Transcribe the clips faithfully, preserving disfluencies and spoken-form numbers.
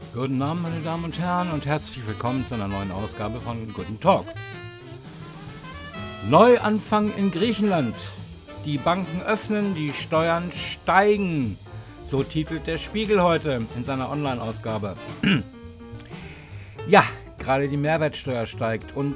Guten Abend, meine Damen und Herren, und herzlich willkommen zu einer neuen Ausgabe von Guten Talk. Neuanfang in Griechenland. Die Banken öffnen, die Steuern steigen. So titelt der Spiegel heute in seiner Online-Ausgabe. Ja, gerade die Mehrwertsteuer steigt und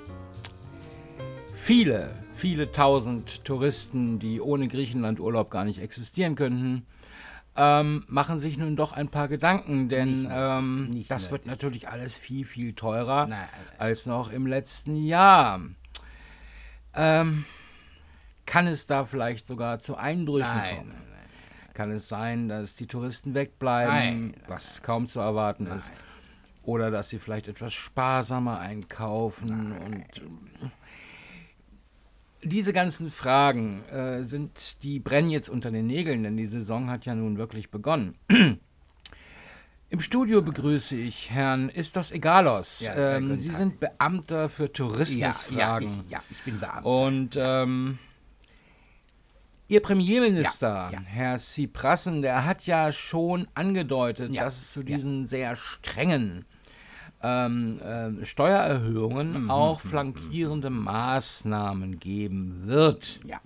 viele, viele tausend Touristen, die ohne Griechenland-Urlaub gar nicht existieren könnten, ähm, machen sich nun doch ein paar Gedanken, denn Nicht ähm, nicht das wird nötig. natürlich alles viel, viel teurer Nein, als noch im letzten Jahr. Ähm, kann es da vielleicht sogar zu Einbrüchen Nein, kommen? nein, nein, Kann es sein, dass die Touristen wegbleiben, Nein, nein, was kaum zu erwarten nein. ist? Oder dass sie vielleicht etwas sparsamer einkaufen? Und ähm, diese ganzen Fragen äh, sind, die brennen jetzt unter den Nägeln, denn die Saison hat ja nun wirklich begonnen. Im Studio begrüße ich Herrn Istos Egalos. Ja, äh, ähm, guten Sie Tag. sind Beamter für Ja, ja, Tourismusfragen. ich, ja, ich bin Beamter. Und ähm, Ihr Premierminister, Ja, ja. Herr Tsiprassen, der hat ja schon angedeutet, Ja, dass es zu ja. diesen sehr strengen ähm, äh, Steuererhöhungen Mhm, auch flankierende Maßnahmen geben wird. Ja.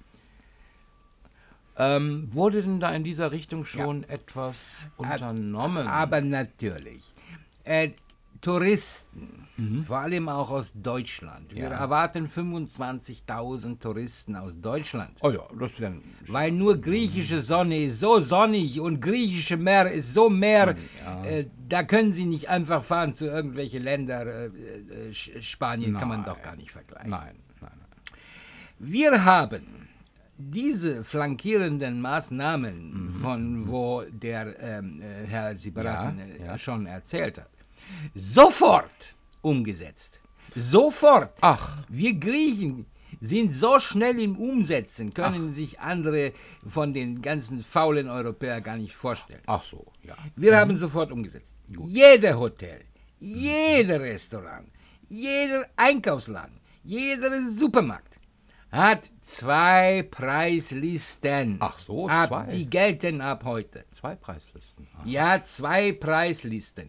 Ähm, wurde denn da in dieser Richtung schon etwas unternommen? Aber natürlich. Äh, Touristen, Mhm. vor allem auch aus Deutschland. Wir Ja. erwarten fünfundzwanzigtausend Touristen aus Deutschland. Oh ja, das wäre Weil nur griechische Sonne ist so sonnig und griechische Meer ist so Meer, Ja. äh, da können sie nicht einfach fahren zu irgendwelchen Ländern. Äh, äh, Sch- Spanien kann man Nein. doch gar nicht vergleichen. Nein, nein, nein. Wir haben diese flankierenden Maßnahmen, von wo der ähm, äh, Herr Tsiprassen Ja, äh, ja. schon erzählt hat, sofort umgesetzt. Sofort. Ach. Wir Griechen sind so schnell im Umsetzen, können sich andere von den ganzen faulen Europäern gar nicht vorstellen. Ach so, ja. Wir haben sofort umgesetzt. Jeder Hotel, jeder Restaurant, jeder Einkaufsladen, jeder Supermarkt hat zwei Preislisten. Ach so, ab, zwei. Die gelten ab heute. Zwei Preislisten. Ah. Ja, zwei Preislisten.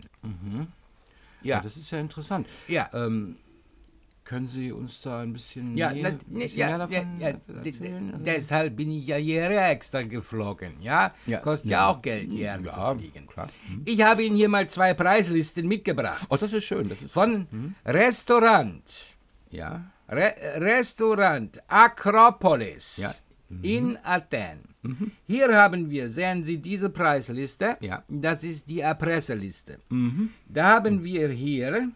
Ja, Ja, das ist ja interessant. ja. Ähm, können Sie uns da ein bisschen, Ja, näher, na, ein bisschen ja, mehr ja, davon ja, d- erzählen? d- deshalb bin ich ja hierher extra geflogen, ja? Ja, Kostet ja, ja. auch Geld, hierher Ja, zu fliegen. klar. Ich habe Ihnen hier mal zwei Preislisten mitgebracht. Oh, das ist schön. Das ist Von Restaurant, ja. Re Restaurant Akropolis Ja. in Athen. Hier haben wir, sehen Sie diese Preisliste? Ja. Das ist die Erpresserliste. Mhm. Da haben wir hier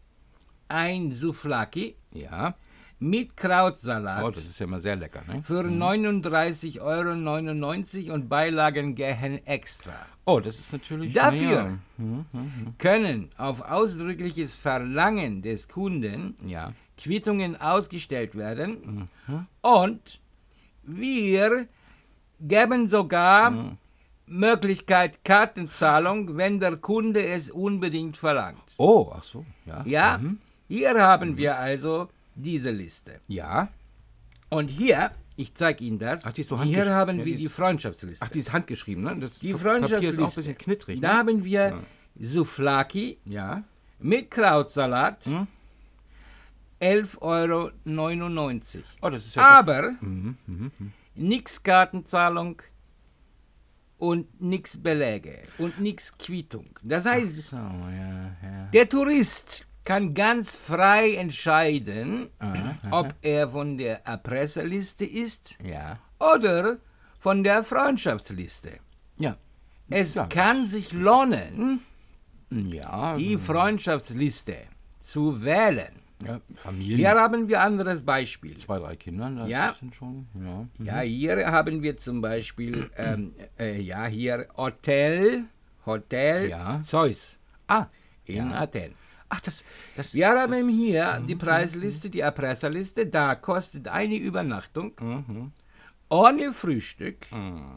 ein Souvlaki Ja. mit Krautsalat. Oh, das ist ja immer sehr lecker, ne? Für neununddreißig Euro neunundneunzig und Beilagen gehen extra. Oh, das ist natürlich Dafür Ja. können auf ausdrückliches Verlangen des Kunden Ja. Quittungen ausgestellt werden und wir geben sogar Möglichkeit Kartenzahlung, wenn der Kunde es unbedingt verlangt. Oh, ach so, ja. Ja, Mhm. hier haben wir also diese Liste. Ja. Und hier, ich zeige Ihnen das, Ach, die ist so hier handgesch- haben ja, wir die die ist- Freundschaftsliste. Ach, die ist handgeschrieben, ne? Das Die Papier ist auch ein Freundschaftsliste. bisschen knittrig, ne? Da haben wir Souvlaki Ja. mit Krautsalat, Hm? elf Euro neunundneunzig. Oh, das ist ja Aber Mhm, mhm, mhm. nix Kartenzahlung und nix Beläge und nix Quittung. Das heißt, So, ja, ja. der Tourist kann ganz frei entscheiden, Aha, ob er von der Erpresserliste ist Ja. oder von der Freundschaftsliste. Ja. Es Ja. kann sich lohnen, Ja. die Freundschaftsliste zu wählen. ja. Familien. Hier haben wir anderes Beispiel. Zwei, drei Kinder, das Ja. sind schon, ja. Ja, hier haben wir zum Beispiel, ähm, äh, ja, hier Hotel, Hotel Ja. Zeus Ah, in ja. Athen. Ach, das, das Wir haben das, hier die Preisliste, die Erpresserliste, da kostet eine Übernachtung Mhm. ohne Frühstück Mhm.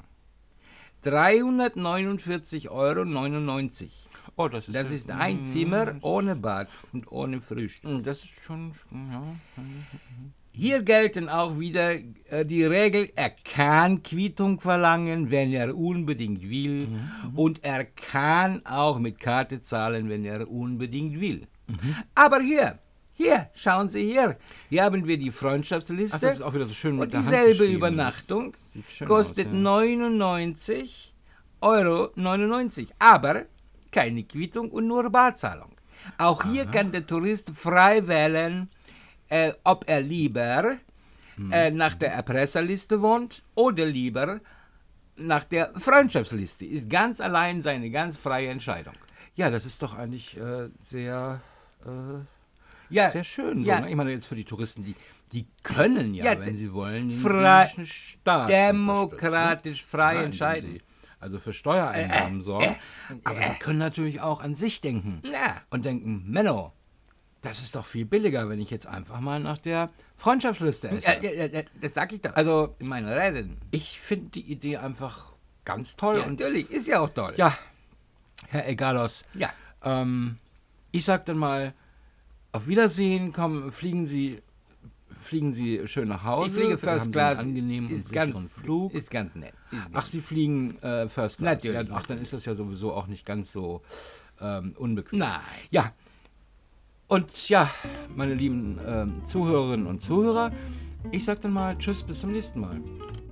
dreihundertneunundvierzig Euro neunundneunzig. Oh, das ist, Das ja- ist ein Mhm. Zimmer ohne Bad und ohne Frühstück. Das ist schon, ja. hier gelten auch wieder äh, die Regel, er kann Quittung verlangen, wenn er unbedingt will. Mhm. Und er kann auch mit Karte zahlen, wenn er unbedingt will. Mhm. Aber hier, hier, schauen Sie hier. Hier haben wir die Freundschaftsliste. Ach, das ist auch wieder so schön mit und der Hand dieselbe Übernachtung kostet aus, ja. neunundneunzig Euro neunundneunzig. Aber keine Quittung und nur Barzahlung. Auch hier Aha. kann der Tourist frei wählen, äh, ob er lieber hm. äh, nach der Erpresserliste wohnt oder lieber nach der Freundschaftsliste. Ist ganz allein seine ganz freie Entscheidung. Ja, das ist doch eigentlich äh, sehr, äh, ja, sehr schön. Ja. So, ne? Ich meine jetzt für die Touristen, die, die können ja, ja wenn sie wollen, den frei, Staat demokratisch frei Nein, entscheiden. Sie, also für Steuereinnahmen äh, sorgen. Äh, aber äh, sie können natürlich auch an sich denken. Ja. Und denken, Menno, das ist doch viel billiger, wenn ich jetzt einfach mal nach der Freundschaftsliste esse. Ja, ja, ja, das sag ich doch. Also, in meinen Reden. Ich finde die Idee einfach ganz toll. Ja, und natürlich, ist ja auch toll. Ja, Herr Egalos. Ja. Ähm, ich sag dann mal, auf Wiedersehen, kommen, fliegen Sie, fliegen Sie schön nach Hause. Ich fliege First Class. Angenehmen ist und ganz, sicheren Flug. Ist ganz nett. Ist Ach, Sie fliegen äh, First Class. Natürlich. Ja, ach, dann ist das ja sowieso auch nicht ganz so ähm, unbequem. Nein. Ja. Und ja, meine lieben ähm, Zuhörerinnen und Zuhörer, ich sag dann mal Tschüss, bis zum nächsten Mal.